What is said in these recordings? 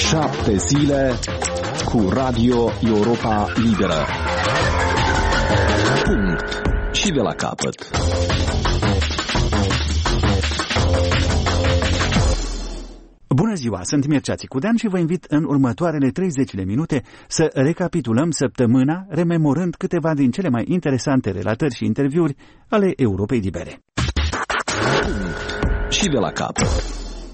7 zile cu Radio Europa Liberă. Punct. Și de la capăt. Bună ziua, sunt Mircea Țicudean și vă invit în următoarele 30 de minute să recapitulăm săptămâna, rememorând câteva din cele mai interesante relatări și interviuri ale Europei Libere. Și de la capăt.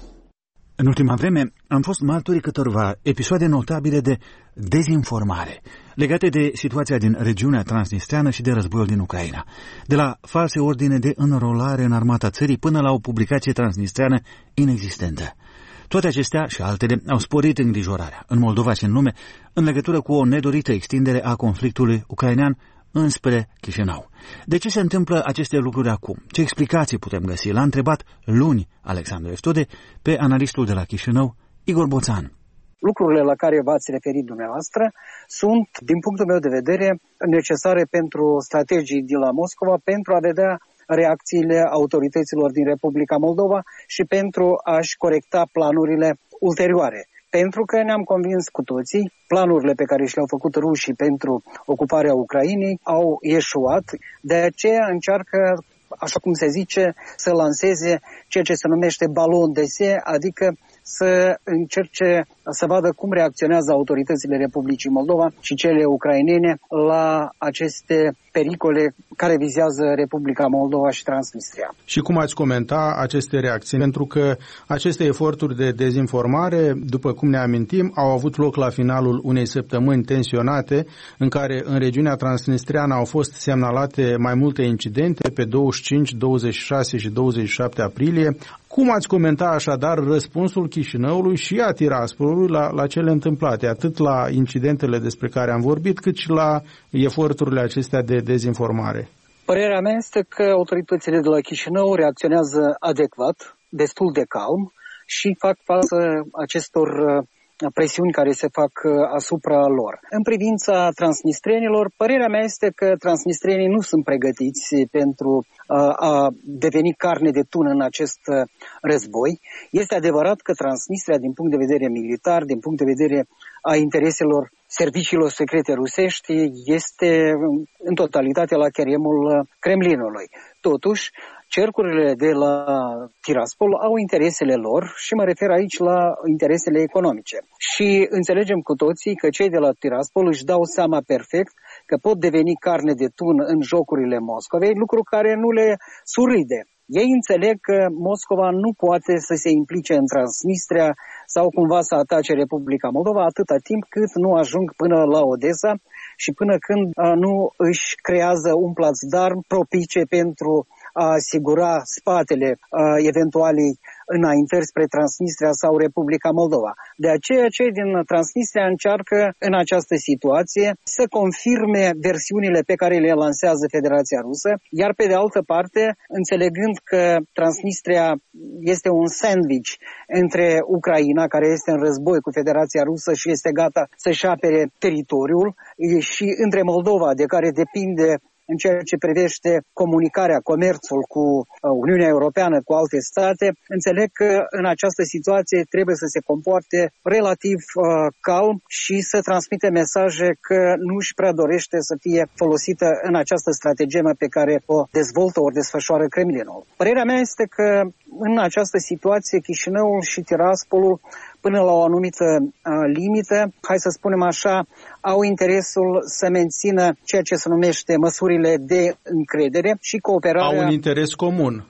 În ultima vreme am fost martorii câtorva episoade notabile de dezinformare legate de situația din regiunea transnistreană și de războiul din Ucraina. De la false ordine de înrolare în armata țării până la o publicație transnistreană inexistentă. Toate acestea și altele au sporit îngrijorarea în Moldova și în lume în legătură cu o nedorită extindere a conflictului ucrainean înspre Chișinău. De ce se întâmplă aceste lucruri acum? Ce explicații putem găsi? L-a întrebat luni Alexandru Eftode pe analistul de la Chișinău, Igor Boțan. Lucrurile la care v-ați referit dumneavoastră sunt, din punctul meu de vedere, necesare pentru strategii de la Moscova pentru a vedea reacțiile autorităților din Republica Moldova și pentru a-și corecta planurile ulterioare. Pentru că ne-am convins cu toții, planurile pe care și le-au făcut rușii pentru ocuparea Ucrainei au eșuat, de aceea încearcă, așa cum se zice, să lanseze ceea ce se numește balon de se, adică să încerce să vadă cum reacționează autoritățile Republicii Moldova și cele ucrainene la aceste pericole care vizează Republica Moldova și Transnistria. Și cum ați comenta aceste reacții? Pentru că aceste eforturi de dezinformare, după cum ne amintim, au avut loc la finalul unei săptămâni tensionate, în care în regiunea transnistreană au fost semnalate mai multe incidente pe 25, 26 și 27 aprilie. Cum ați comenta așadar răspunsul Chișinăului și a Tiraspolului la cele întâmplate, atât la incidentele despre care am vorbit, cât și la eforturile acestea de dezinformare? Părerea mea este că autoritățile de la Chișinău reacționează adecvat, destul de calm și fac față acestor presiuni care se fac asupra lor. În privința transnistrenilor, părerea mea este că transnistrenii nu sunt pregătiți pentru a deveni carne de tun în acest război. Este adevărat că Transnistria, din punct de vedere militar, din punct de vedere a intereselor serviciilor secrete rusești, este în totalitate la cheremul Kremlinului. Totuși, cercurile de la Tiraspol au interesele lor și mă refer aici la interesele economice. Și înțelegem cu toții că cei de la Tiraspol își dau seama perfect că pot deveni carne de tun în jocurile Moscovei, lucru care nu le surâde. Ei înțeleg că Moscova nu poate să se implice în Transnistria sau cumva să atace Republica Moldova atâta timp cât nu ajung până la Odessa și până când nu își creează un plațdarm propice pentru a asigura spatele eventualei înaintări spre Transnistria sau Republica Moldova. De aceea, cei din Transnistria încearcă în această situație să confirme versiunile pe care le lansează Federația Rusă, iar pe de altă parte, înțelegând că Transnistria este un sandwich între Ucraina, care este în război cu Federația Rusă și este gata să-și apere teritoriul, și între Moldova, de care depinde în ceea ce privește comunicarea, comerțul cu Uniunea Europeană, cu alte state, înțeleg că în această situație trebuie să se comporte relativ calm și să transmite mesaje că nu își prea dorește să fie folosită în această strategie pe care o dezvoltă, ori desfășoară Kremlinul. Părerea mea este că în această situație Chișinăul și Tiraspolul, până la o anumită limită, hai să spunem așa, au interesul să mențină ceea ce se numește măsurile de încredere și cooperarea. Au un interes comun.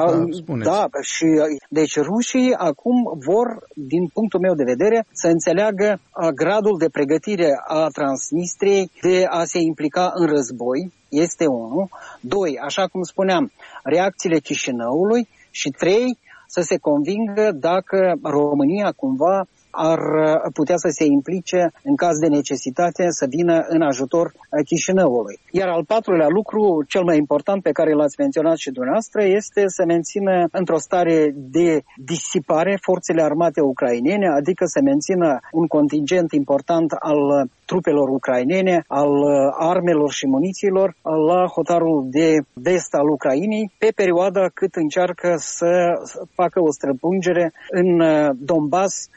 Da, și deci rușii acum vor, din punctul meu de vedere, să înțeleagă gradul de pregătire a Transnistriei de a se implica în război, este 1. 2, așa cum spuneam, reacțiile Chișinăului și 3, să se convingă dacă România cumva ar putea să se implice în caz de necesitate să vină în ajutor Chișinăului. Iar al patrulea lucru, cel mai important pe care l-ați menționat și dumneavoastră, este să mențină într-o stare de disipare forțele armate ucrainene, adică să mențină un contingent important al trupelor ucrainene, al armelor și munițiilor la hotarul de vest al Ucrainei, pe perioada cât încearcă să facă o străpungere în Donbass,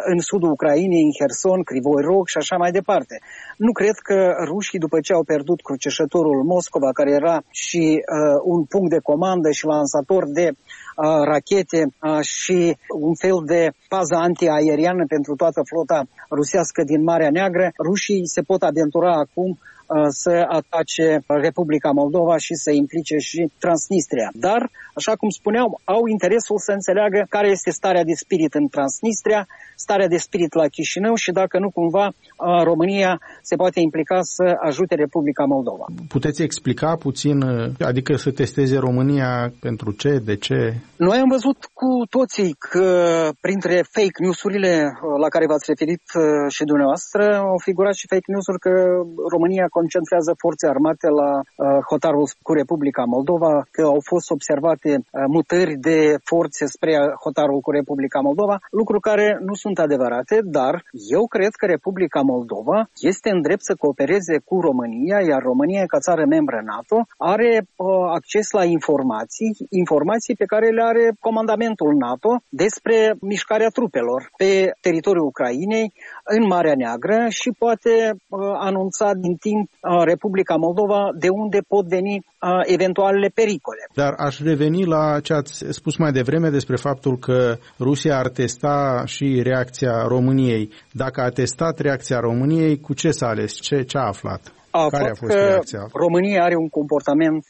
în sudul Ucrainei, în Herson, Crivoi Rog și așa mai departe. Nu cred că rușii, după ce au pierdut cruceșătorul Moscova, care era și un punct de comandă și lansator de rachete și un fel de pază antiaeriană pentru toată flota rusească din Marea Neagră, rușii se pot aventura acum să atace Republica Moldova și să implice și Transnistria. Dar, așa cum spuneam, au interesul să înțeleagă care este starea de spirit în Transnistria, starea de spirit la Chișinău și dacă nu cumva România se poate implica să ajute Republica Moldova. Puteți explica puțin, adică să testeze România pentru ce, de ce? Noi am văzut cu toții că printre fake news-urile la care v-ați referit și dumneavoastră au figurat și fake news-uri că România concentrează forțe armate la hotarul cu Republica Moldova, că au fost observate mutări de forțe spre hotarul cu Republica Moldova, lucruri care nu sunt adevărate, dar eu cred că Republica Moldova este în drept să coopereze cu România, iar România, ca țară membră NATO, are acces la informații pe care le are comandamentul NATO despre mișcarea trupelor pe teritoriul Ucrainei, în Marea Neagră și poate anunța din timp Republica Moldova de unde pot veni eventualele pericole. Dar aș reveni la ce ați spus mai devreme despre faptul că Rusia ar testa și reacția României. Dacă a testat reacția României, cu ce s-a ales? Ce a aflat? Care a fost reacția? România are un comportament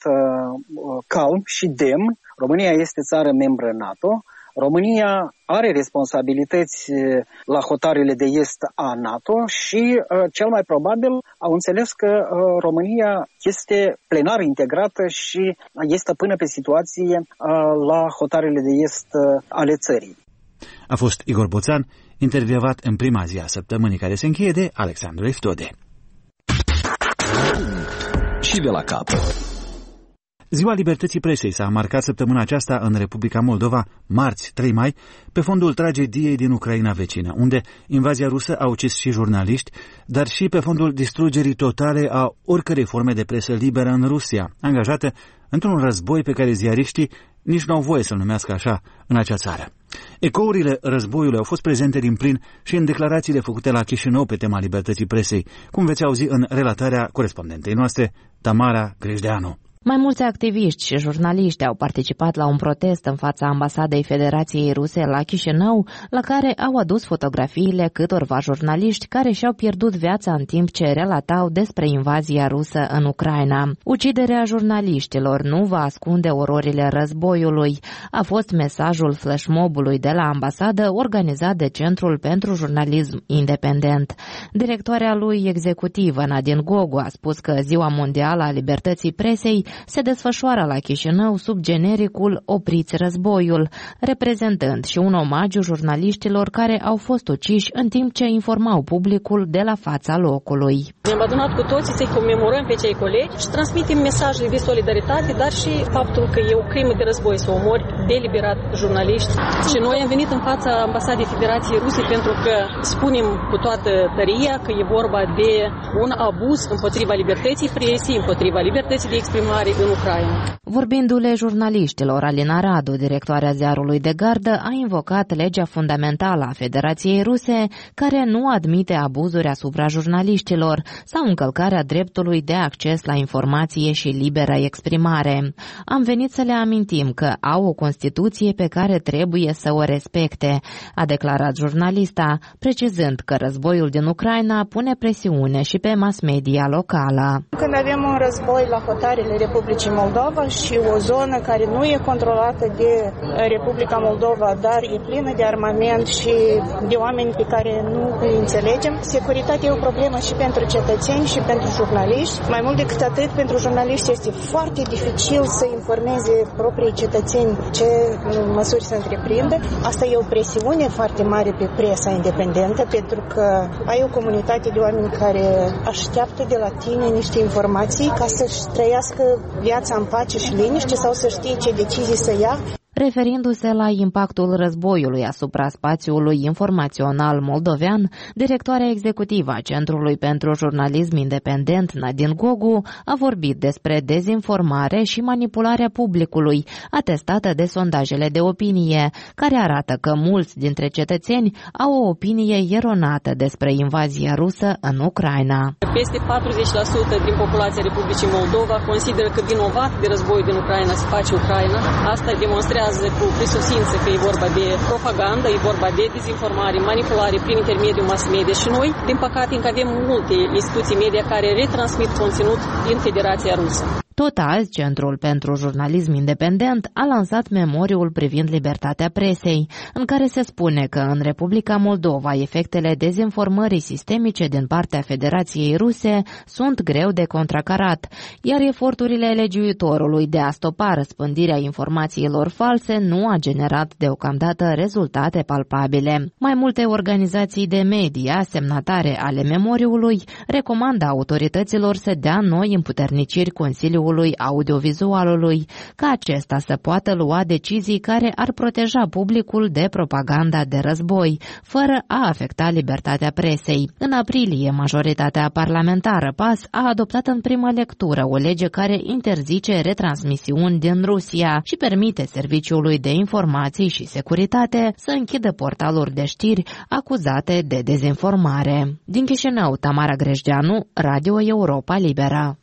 calm și demn. România este țară membră NATO. România are responsabilități la hotarele de est a NATO și cel mai probabil au înțeles că România este plenar integrată și este până pe situație la hotarele de est ale țării. A fost Igor Boțan, intervievat în prima zi a săptămânii care se încheie de Alexandru Eftode. Și de la capăt. Ziua Libertății Presei s-a marcat săptămâna aceasta în Republica Moldova, marți, 3 mai, pe fondul tragediei din Ucraina vecină, unde invazia rusă a ucis și jurnaliști, dar și pe fondul distrugerii totale a oricărei forme de presă liberă în Rusia, angajată într-un război pe care ziariștii nici nu au voie să-l numească așa în acea țară. Ecourile războiului au fost prezente din plin și în declarațiile făcute la Chișinău pe tema libertății presei, cum veți auzi în relatarea corespondentei noastre, Tamara Grejdeanu. Mai mulți activiști și jurnaliști au participat la un protest în fața ambasadei Federației Ruse la Chișinău, la care au adus fotografiile câtorva jurnaliști care și-au pierdut viața în timp ce relatau despre invazia rusă în Ucraina. Uciderea jurnaliștilor nu va ascunde ororile războiului, a fost mesajul flashmobului de la ambasadă organizat de Centrul pentru Jurnalism Independent. Directoarea lui executivă, Nadine Gogu, a spus că Ziua Mondială a Libertății Presei se desfășoară la Chișinău sub genericul Opriți războiul, reprezentând și un omagiu jurnaliștilor care au fost uciși în timp ce informau publicul de la fața locului. Ne-am adunat cu toții să-i comemorăm pe cei colegi și transmitem mesajele de solidaritate, dar și faptul că e o crimă de război să omori deliberat jurnaliști. Și noi am venit în fața ambasadei Federației Ruse pentru că spunem cu toată tăria că e vorba de un abuz împotriva libertății presei, împotriva libertății de exprimare în Ucraina. Vorbindu-le jurnaliștilor, Alina Radu, directoarea ziarului De Gardă, a invocat legea fundamentală a Federației Ruse, care nu admite abuzuri asupra jurnaliștilor sau încălcarea dreptului de acces la informație și liberă exprimare. Am venit să le amintim că au o Constituție pe care trebuie să o respecte, a declarat jurnalista, precizând că războiul din Ucraina pune presiune și pe mass media locală. Când avem un război la hotarele Republicii Moldova și o zonă care nu e controlată de Republica Moldova, dar e plină de armament și de oameni pe care nu îi înțelegem, securitatea e o problemă și pentru cetățeni și pentru jurnaliști. Mai mult decât atât, pentru jurnaliști este foarte dificil să informeze proprii cetățeni ce măsuri să întreprindă. Asta e o presiune foarte mare pe presa independentă, pentru că ai o comunitate de oameni care așteaptă de la tine niște informații ca să-și trăiască viața în pace și liniște sau să știe ce decizii să ia. Referindu-se la impactul războiului asupra spațiului informațional moldovean, directoarea executivă a Centrului pentru Jurnalism Independent, Nadine Gogu, a vorbit despre dezinformare și manipularea publicului, atestată de sondajele de opinie, care arată că mulți dintre cetățeni au o opinie eronată despre invazia rusă în Ucraina. Peste 40% din populația Republicii Moldova consideră că vinovat de războiul din Ucraina se face Ucraina. Asta demonstrează cu prisosință că e vorba de propagandă, e vorba de dezinformare, manipulare prin intermediul mass media și noi, din păcate, încă avem multe instituții media care retransmit conținut din Federația Rusă. Tot azi, Centrul pentru Jurnalism Independent a lansat memoriul privind libertatea presei, în care se spune că în Republica Moldova efectele dezinformării sistemice din partea Federației Ruse sunt greu de contracarat, iar eforturile legiuitorului de a stopa răspândirea informațiilor false nu a generat deocamdată rezultate palpabile. Mai multe organizații de media, semnatare ale memoriului, recomandă autorităților să dea noi împuterniciri Consiliului Audiovizualului, ca acesta să poată lua decizii care ar proteja publicul de propaganda de război, fără a afecta libertatea presei. În aprilie, majoritatea parlamentară PAS a adoptat în primă lectură o lege care interzice retransmisiuni din Rusia și permite Serviciului de Informații și Securitate să închidă portaluri de știri acuzate de dezinformare. Din Chișinău, Tamara Grejdeanu, Radio Europa Liberă.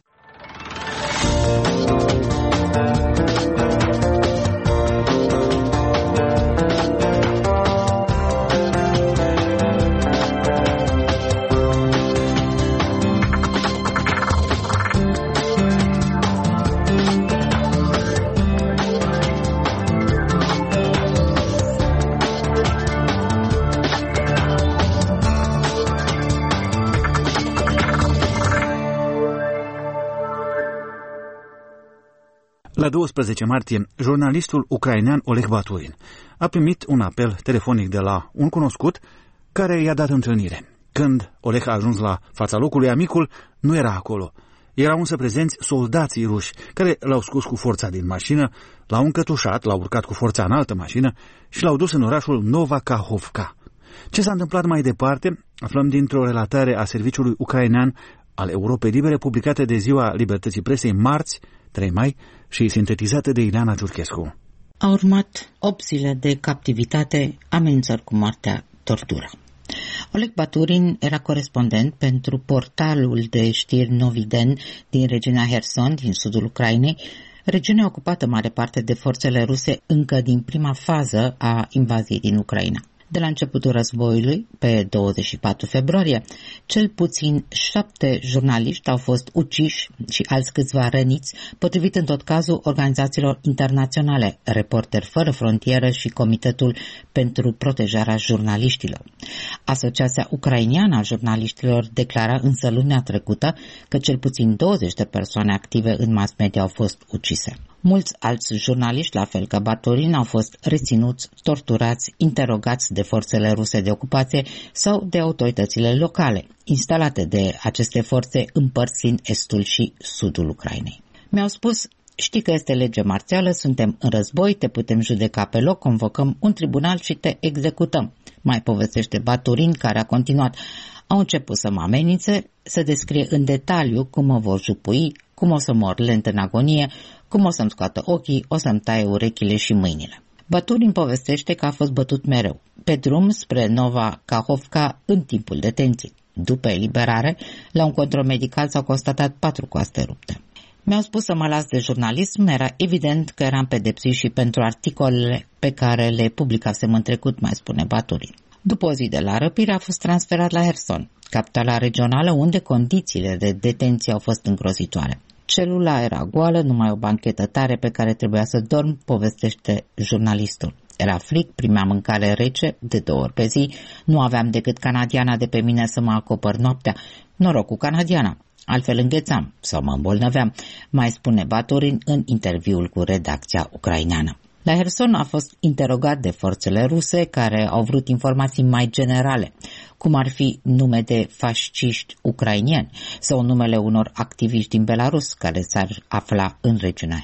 La 12 martie, jurnalistul ucrainean Oleg Baturin a primit un apel telefonic de la un cunoscut care i-a dat întâlnire. Când Oleg a ajuns la fața locului, amicul nu era acolo. Erau însă prezenți soldații ruși care l-au scos cu forța din mașină, l-au încătușat, l-au urcat cu forța în altă mașină și l-au dus în orașul Nova Kahovka. Ce s-a întâmplat mai departe, aflăm dintr-o relatare a Serviciului Ucrainean al Europei Libere, publicată de Ziua Libertății Presei marți, 3 mai, și sintetizată de Ileana Giurchescu. A urmat 8 zile de captivitate, amenințări cu moartea, tortură. Oleg Baturin era corespondent pentru portalul de știri Noviden din regiunea Herson, din sudul Ucrainei, regiunea ocupată mare parte de forțele ruse încă din prima fază a invaziei din Ucraina. De la începutul războiului, pe 24 februarie, cel puțin 7 jurnaliști au fost uciși și alți câțiva răniți, potrivit în tot cazul organizațiilor internaționale, Reporteri Fără Frontieră și Comitetul pentru Protejarea Jurnaliștilor. Asociația ucraineană a jurnaliștilor declara însă lunea trecută că cel puțin 20 de persoane active în mass media au fost ucise. Mulți alți jurnaliști, la fel ca Baturin, au fost reținuți, torturați, interogați de forțele ruse de ocupație sau de autoritățile locale, instalate de aceste forțe în părți din estul și sudul Ucrainei. Mi-au spus: știi că este lege marțială, suntem în război, te putem judeca pe loc, convocăm un tribunal și te executăm. Mai povestește Baturin, care a continuat: au început să mă amenințe, să descrie în detaliu cum mă vor jupui, cum o să mor lent în agonie, cum o să-mi scoată ochii, o să-mi taie urechile și mâinile. Baturin povestește că a fost bătut mereu, pe drum spre Nova Kahovka în timpul detenției. După eliberare, la un control medical s-au constatat 4 coaste rupte. Mi-au spus să mă las de jurnalism, era evident că eram pedepsit și pentru articolele pe care le publicasem în trecut, mai spune Baturin. După o zi de la răpire a fost transferat la Herson, capitala regională, unde condițiile de detenție au fost îngrozitoare. Celula era goală, numai o banchetă tare pe care trebuia să dorm, povestește jurnalistul. Era frig, primeam mâncare rece de 2 ori pe zi, nu aveam decât canadiana de pe mine să mă acopăr noaptea. Noroc cu canadiana, altfel înghețam sau mă îmbolnăveam, mai spune Baturin în interviul cu redacția ucraineană. La Herson a fost interogat de forțele ruse care au vrut informații mai generale, cum ar fi nume de fasciști ucrainieni sau numele unor activiști din Belarus care s-ar afla în regiunea Herson.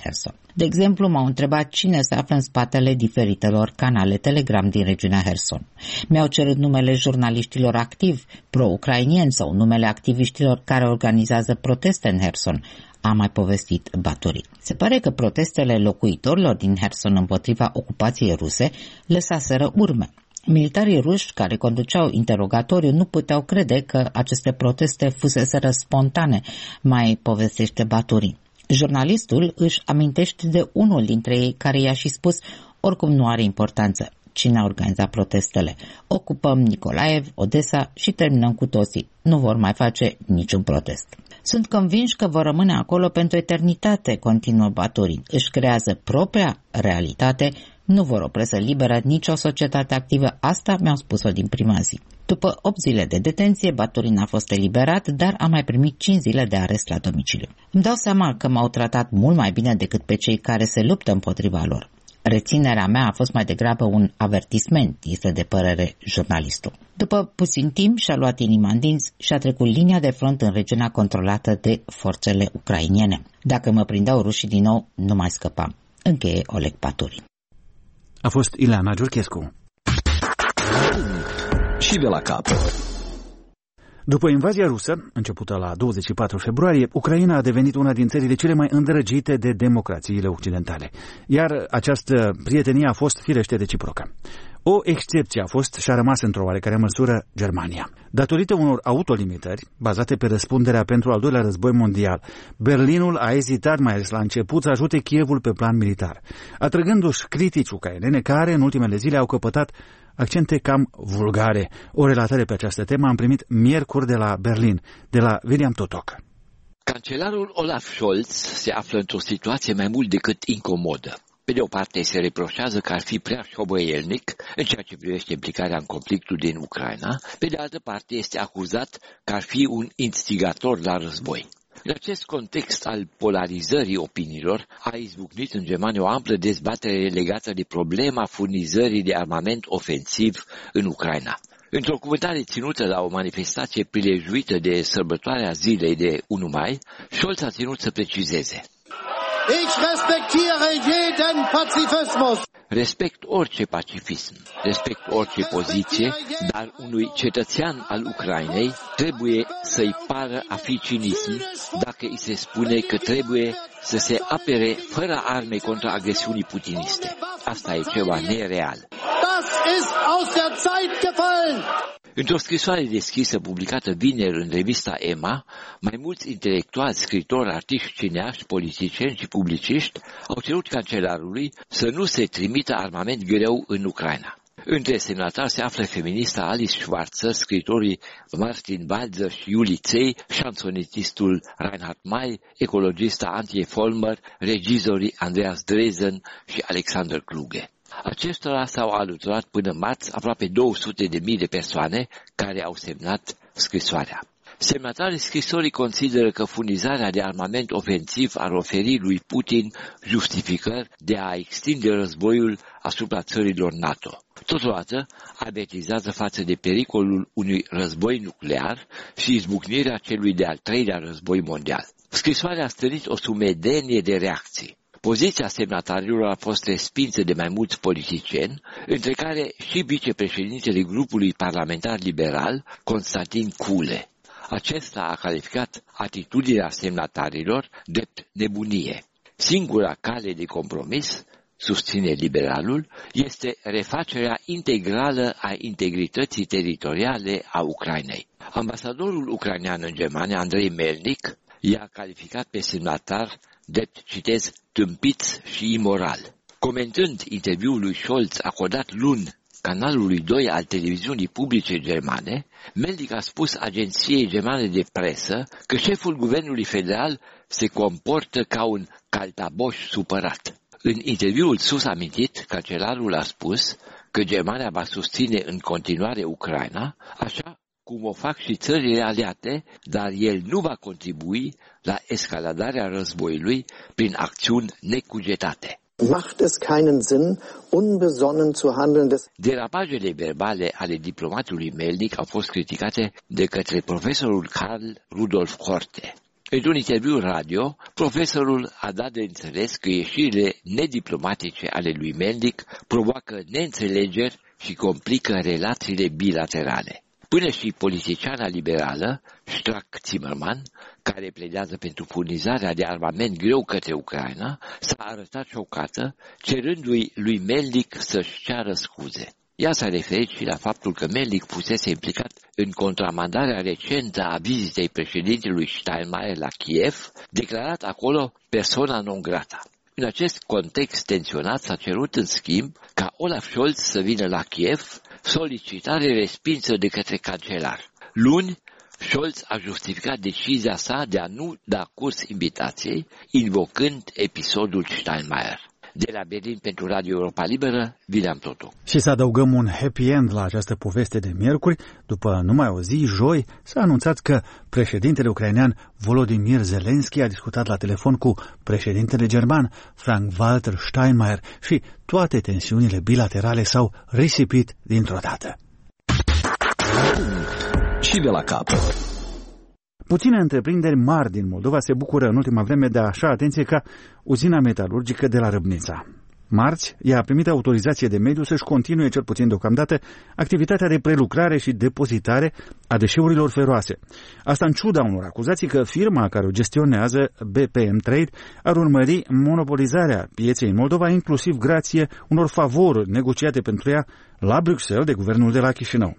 De exemplu, m-au întrebat cine se află în spatele diferitelor canale Telegram din regiunea Herson. Mi-au cerut numele jurnaliștilor activi pro-ucrainieni sau numele activiștilor care organizează proteste în Herson, a mai povestit Baturi. Se pare că protestele locuitorilor din Herson împotriva ocupației ruse lăsaseră urme. Militarii ruși care conduceau interogatoriu nu puteau crede că aceste proteste fuseseră spontane, mai povestește Baturi. Jurnalistul își amintește de unul dintre ei care i-a și spus: oricum nu are importanță cine a organizat protestele. Ocupăm Nicolaev, Odessa și terminăm cu toții. Nu vor mai face niciun protest. Sunt convinși că vor rămâne acolo pentru eternitate, continuă Baturin. Își creează propria realitate, nu vor o presă liberă, nici o societate activă. Asta mi-au spus-o din prima zi. După 8 zile de detenție, Baturin a fost eliberat, dar a mai primit 5 zile de arest la domiciliu. Îmi dau seama că m-au tratat mult mai bine decât pe cei care se luptă împotriva lor. Reținerea mea a fost mai degrabă un avertisment, este de părere jurnalistul. După puțin timp și-a luat inima în dinți și a trecut linia de front în regiunea controlată de forțele ucrainene. Dacă mă prindeau rușii din nou, nu mai scăpam. Încheie Oleg Baturin. A fost Ileana Giurchescu. Și de la capăt. După invazia rusă, începută la 24 februarie, Ucraina a devenit una din țările cele mai îndrăgite de democrațiile occidentale, iar această prietenie a fost firește reciprocă. O excepție a fost și a rămas într-o oarecare măsură Germania. Datorită unor autolimitări, bazate pe răspunderea pentru al doilea război mondial, Berlinul a ezitat mai ales la început să ajute Kievul pe plan militar, atrăgându-și critici ucrainene care în ultimele zile au căpătat accente cam vulgare. O relatare pe această temă am primit miercuri de la Berlin, de la William Totok. Cancelarul Olaf Scholz se află într-o situație mai mult decât incomodă. Pe de o parte se reproșează că ar fi prea șobăielnic în ceea ce privește implicarea în conflictul din Ucraina, pe de altă parte este acuzat că ar fi un instigator la război. În acest context al polarizării opiniilor a izbucnit în Germania o amplă dezbatere legată de problema furnizării de armament ofensiv în Ucraina. Într-o cuvântare ținută la o manifestație prilejuită de sărbătoarea zilei de 1 mai, Scholz a ținut să precizeze: Ich respektiere jeden Pazifismus. Respect orice pacifism, respect orice poziție, dar unui cetățean al Ucrainei trebuie să-i pară a fi cinism dacă îi se spune că trebuie să se apere fără arme contra agresiunii putiniste. Asta e ceva nereal. Das ist aus der Zeit gefallen. Într-o scrisoare deschisă publicată vineri în revista EMA, mai mulți intelectuali, scritori, artiști, cineaști, politicieni și publiciști au cerut cancelarului să nu se trimită armament greu în Ucraina. Între semnatari se află feminista Alice Schwarzer, scritorii Martin Walzer și Julie Zey, șansonetistul Reinhard May, ecologista Antje Vollmer, regizorii Andreas Dresen și Alexander Kluge. Acestora s-au alăturat până marți aproape 200.000 de persoane care au semnat scrisoarea. Semnatarii scrisorii consideră că furnizarea de armament ofensiv ar oferi lui Putin justificări de a extinde războiul asupra țărilor NATO. Totodată avertizează față de pericolul unui război nuclear și izbucnirea celui de-al 3-lea război mondial. Scrisoarea a stârnit o sumedenie de reacții. Poziția semnatarilor a fost respinsă de mai mulți politicieni, între care și vicepreședintele grupului parlamentar liberal, Constantin Kule. Acesta a calificat atitudinea semnatarilor drept nebunie. Singura cale de compromis, susține liberalul, este refacerea integrală a integrității teritoriale a Ucrainei. Ambasadorul ucrainean în Germania, Andrei Melnik, i-a calificat pe semnatar drept, citez, tâmpiți și imoral. Comentând interviul lui Scholz acordat luni canalului 2 al televiziunii publice germane, Melnik a spus agenției germane de presă că șeful guvernului federal se comportă ca un caltaboș supărat. În interviul sus amintit, cancelarul a spus că Germania va susține în continuare Ucraina, așa cum o fac și țările aliate, dar el nu va contribui la escaladarea războiului prin acțiuni necugetate. Macht es keinen Sinn, unbesonnen zu handeln. Derapajele verbale ale diplomatului Melnik au fost criticate de către profesorul Karl Rudolf Horte. Într-un interviu radio, profesorul a dat de înțeles că ieșirile nediplomatice ale lui Melnik provoacă neînțelegeri și complică relațiile bilaterale. Până și politiciana liberală, Strack-Zimmermann, care pledează pentru furnizarea de armament greu către Ucraina, s-a arătat șocată, cerându-i lui Melnik să-și ceară scuze. Ea s-a referit și la faptul că Melnik fusese implicat în contramandarea recentă a vizitei președintelui Steinmeier la Kiev, declarat acolo persona non grata. În acest context tensionat s-a cerut în schimb ca Olaf Scholz să vină la Kiev, solicitare respinsă de către cancelar. Luni, Scholz a justificat decizia sa de a nu da curs invitației, invocând episodul Steinmeier. De la Berlin pentru Radio Europa Liberă, William Totu. Și să adăugăm un happy end la această poveste de miercuri. După numai o zi, joi, s-a anunțat că președintele ucrainean Volodymyr Zelensky a discutat la telefon cu președintele german Frank-Walter Steinmeier și toate tensiunile bilaterale s-au risipit dintr-o dată. Și de la capăt. Puține întreprinderi mari din Moldova se bucură în ultima vreme de așa atenție ca uzina metalurgică de la Râbnița. Marți, ea a primit autorizație de mediu să-și continue, cel puțin deocamdată, activitatea de prelucrare și depozitare a deșeurilor feroase. Asta în ciuda unor acuzații că firma care o gestionează, BPM Trade, ar urmări monopolizarea pieței în Moldova, inclusiv grație unor favoruri negociate pentru ea la Bruxelles de guvernul de la Chișinău.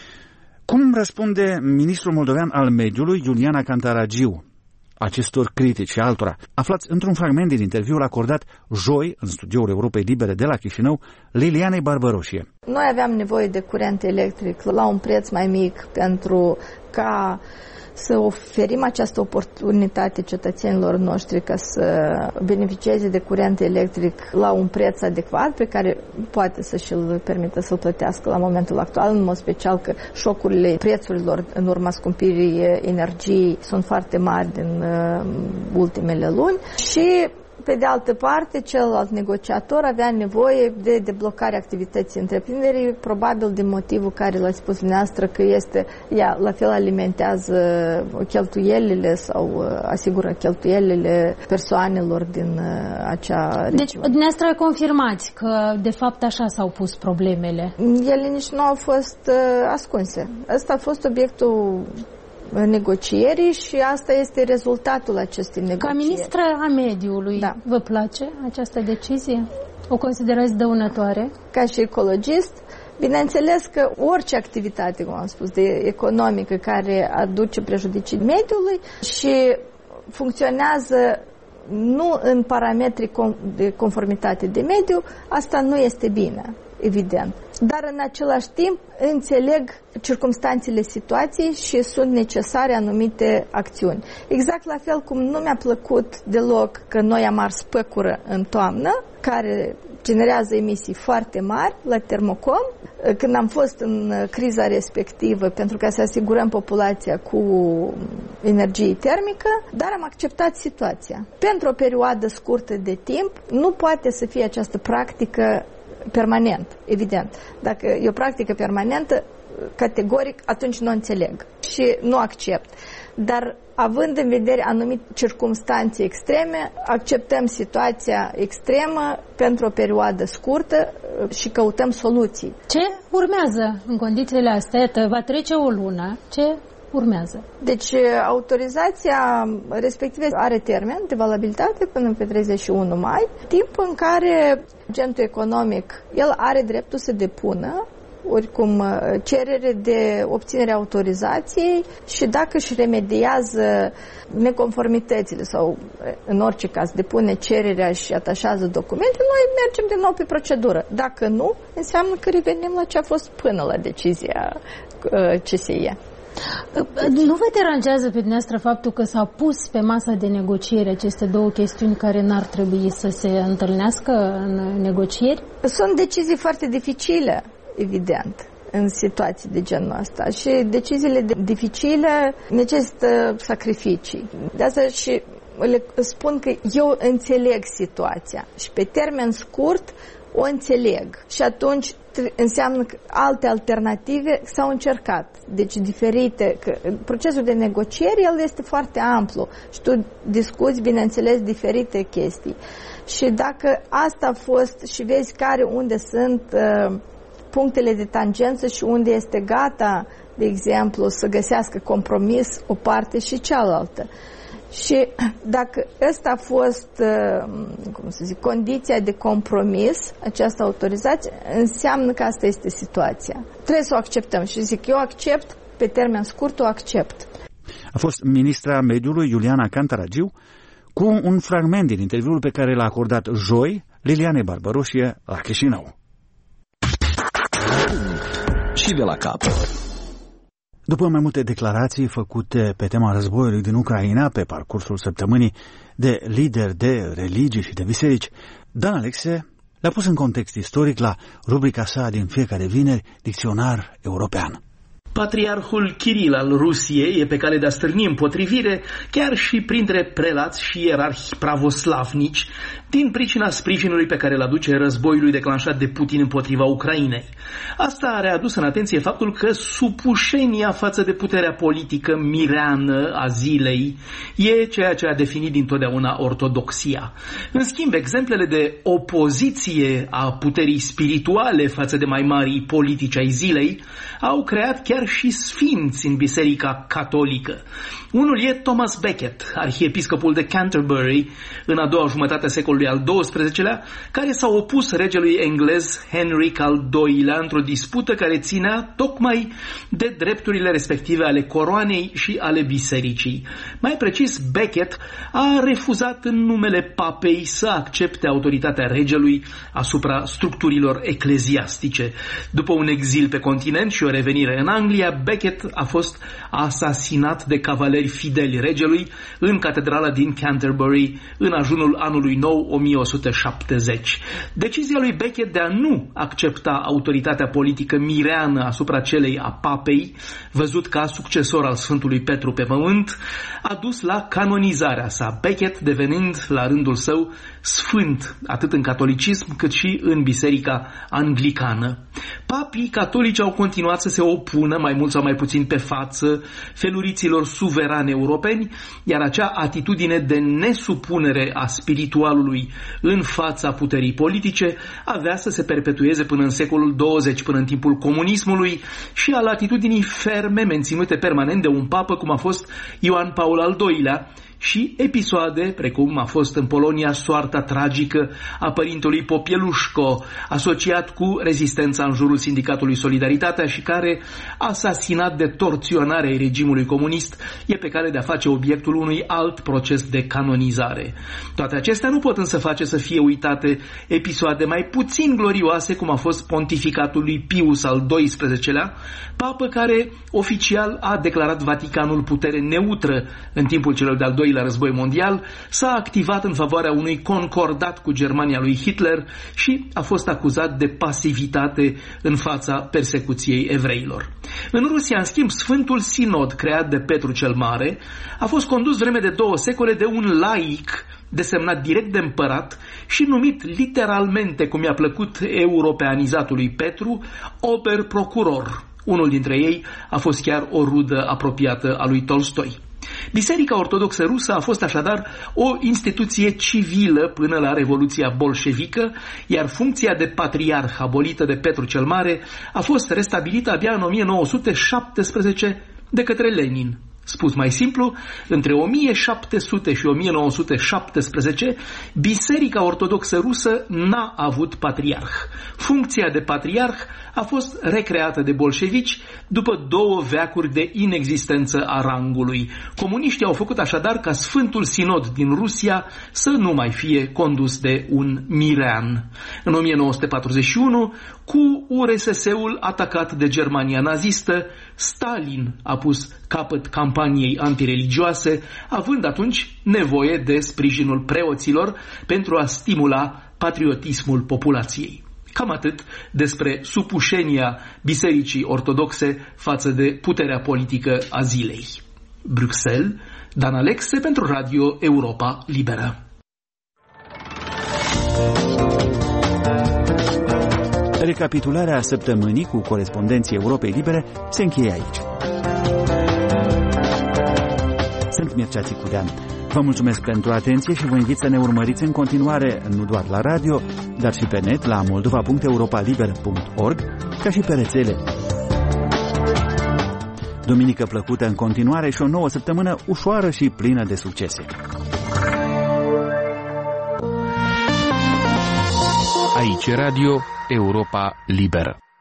Cum răspunde ministrul moldovean al mediului, Iuliana Cantaragiu, acestor critici și altora? Aflați într-un fragment din interviul acordat joi în studioul Europei Libere de la Chișinău, Lilianei Barbaroșie. Noi aveam nevoie de curent electric la un preț mai mic pentru ca să oferim această oportunitate cetățenilor noștri ca să beneficieze de curent electric la un preț adecvat pe care poate să și-l permită să-l plătească la momentul actual, în mod special că șocurile prețurilor în urma scumpirii energiei sunt foarte mari din ultimele luni și pe de altă parte, celălalt negociator avea nevoie de deblocarea activității întreprinderii, probabil din motivul care l-a spus dumneavoastră că ea la fel alimentează cheltuielile sau asigură cheltuielile persoanelor din acea regiune. Deci, dumneavoastră confirmați că de fapt așa s-au pus problemele? Ele nici nu au fost ascunse. Ăsta a fost obiectul negocierii și asta este rezultatul acestei negocieri. Ca ministră a mediului, da. Vă place această decizie? O considerați dăunătoare? Ca și ecologist, bineînțeles că orice activitate, cum am spus, economică care aduce prejudicii mediului și funcționează nu în parametri de conformitate de mediu, asta nu este bine, evident. Dar în același timp înțeleg circumstanțele situației și sunt necesare anumite acțiuni. Exact la fel cum nu mi-a plăcut deloc că noi am ars păcură în toamnă, care generează emisii foarte mari la Termocom, când am fost în criza respectivă pentru ca să asigurăm populația cu energie termică, dar am acceptat situația. Pentru o perioadă scurtă de timp nu poate să fie această practică permanent, evident. Dacă e o practică permanentă, categoric, atunci nu înțeleg și nu accept. Dar având în vedere anumite circumstanțe extreme, acceptăm situația extremă pentru o perioadă scurtă și căutăm soluții. Ce urmează în condițiile astea? Va trece o lună. Ce urmează? Deci autorizația respectivă are termen de valabilitate până pe 31 mai, timp în care agentul economic el are dreptul să depună oricum cerere de obținere a autorizației și dacă își remediază neconformitățile sau în orice caz depune cererea și atașează documente, noi mergem din nou pe procedură. Dacă nu, înseamnă că revenim la ce a fost până la decizia CSE. Nu vă deranjează pe dumneavoastră faptul că s-a pus pe masa de negociere aceste două chestiuni care n-ar trebui să se întâlnească în negocieri? Sunt decizii foarte dificile, evident, în situații de genul ăsta și deciziile dificile necesită sacrificii. De asta și le spun că eu înțeleg situația și pe termen scurt o înțeleg și atunci înseamnă că alte alternative s-au încercat, deci diferite. Procesul de negocieri, el este foarte amplu și tu discuți, bineînțeles, diferite chestii. Și dacă asta a fost și vezi unde sunt punctele de tangență și unde este gata, de exemplu, să găsească compromis o parte și cealaltă. Și dacă ăsta a fost, condiția de compromis, această autorizație, înseamnă că asta este situația. Trebuie să o acceptăm și zic, eu accept, pe termen scurt o accept. A fost ministra mediului Iuliana Cantaragiu cu un fragment din interviul pe care l-a acordat joi Liliane Barbaroșie la Chișinău. Și de la capăt. După mai multe declarații făcute pe tema războiului din Ucraina pe parcursul săptămânii de lideri de religii și de biserici, Dan Alexe le-a pus în context istoric la rubrica sa din fiecare vineri, Dicționar European. Patriarhul Kiril al Rusiei e pe cale de a stârni împotrivire chiar și printre prelați și ierarhi pravoslavnici din pricina sprijinului pe care îl aduce războiului declanșat de Putin împotriva Ucrainei. Asta a readus în atenție faptul că supușenia față de puterea politică mireană a zilei e ceea ce a definit dintotdeauna ortodoxia. În schimb, exemplele de opoziție a puterii spirituale față de mai mari politici ai zilei au creat chiar și sfinți în Biserica Catolică. Unul e Thomas Becket, arhiepiscopul de Canterbury în a doua jumătate a secolului al XII-lea, care s-a opus regelui englez Henry al II-lea într-o dispută care ținea tocmai de drepturile respective ale coroanei și ale bisericii. Mai precis, Becket a refuzat în numele papei să accepte autoritatea regelui asupra structurilor ecleziastice. După un exil pe continent și o revenire în Anglia, Becket a fost asasinat de cavaleri fideli regelui în catedrala din Canterbury în ajunul anului nou 1170. Decizia lui Becket de a nu accepta autoritatea politică mireană asupra celei a papei, văzut ca succesor al Sfântului Petru pe pământ, a dus la canonizarea sa, Becket devenind la rândul său sfânt atât în catolicism cât și în biserica anglicană. Papii catolici au continuat să se opună, mai mult sau mai puțin pe față, feluriților suverani europeni, iar acea atitudine de nesupunere a spiritualului în fața puterii politice avea să se perpetueze până în secolul 20, până în timpul comunismului și al atitudinii ferme menținute permanent de un papă cum a fost Ioan Paul al II-lea, și episoade, precum a fost în Polonia soarta tragică a părintelui Popielușco, asociat cu rezistența în jurul sindicatului Solidaritatea și care, asasinat de torționarea regimului comunist, e pe cale de a face obiectul unui alt proces de canonizare. Toate acestea nu pot însă face să fie uitate episoade mai puțin glorioase, cum a fost pontificatul lui Pius al XII-lea, papă care oficial a declarat Vaticanul putere neutră în timpul celor de-al doilea război mondial, s-a activat în favoarea unui concordat cu Germania lui Hitler și a fost acuzat de pasivitate în fața persecuției evreilor. În Rusia, în schimb, Sfântul Sinod, creat de Petru cel Mare, a fost condus vreme de 2 secole de un laic desemnat direct de împărat și numit literalmente, cum i-a plăcut europeanizatului Petru, oberprocuror. Unul dintre ei a fost chiar o rudă apropiată a lui Tolstoi. Biserica Ortodoxă Rusă a fost așadar o instituție civilă până la Revoluția bolșevică, iar funcția de patriarh abolită de Petru cel Mare a fost restabilită abia în 1917 de către Lenin. Spus mai simplu, între 1700 și 1917, Biserica Ortodoxă Rusă n-a avut patriarh. Funcția de patriarh a fost recreată de bolșevici după 2 veacuri de inexistență a rangului. Comuniștii au făcut așadar ca Sfântul Sinod din Rusia să nu mai fie condus de un mirean. În 1941, cu URSS-ul atacat de Germania nazistă, Stalin a pus capăt campaniei antireligioase, având atunci nevoie de sprijinul preoților pentru a stimula patriotismul populației. Cam atât despre supușenia Bisericii Ortodoxe față de puterea politică a zilei. Bruxelles, Dan Alexe pentru Radio Europa Liberă. Recapitularea săptămânii cu corespondenții Europei Libere se încheie aici. Sunt Mircea Țicudean. Vă mulțumesc pentru atenție și vă invit să ne urmăriți în continuare, nu doar la radio, dar și pe net la moldova.europaliber.org, ca și pe rețele. Duminică plăcută în continuare și o nouă săptămână ușoară și plină de succese. Aici Radio Europa Liberă.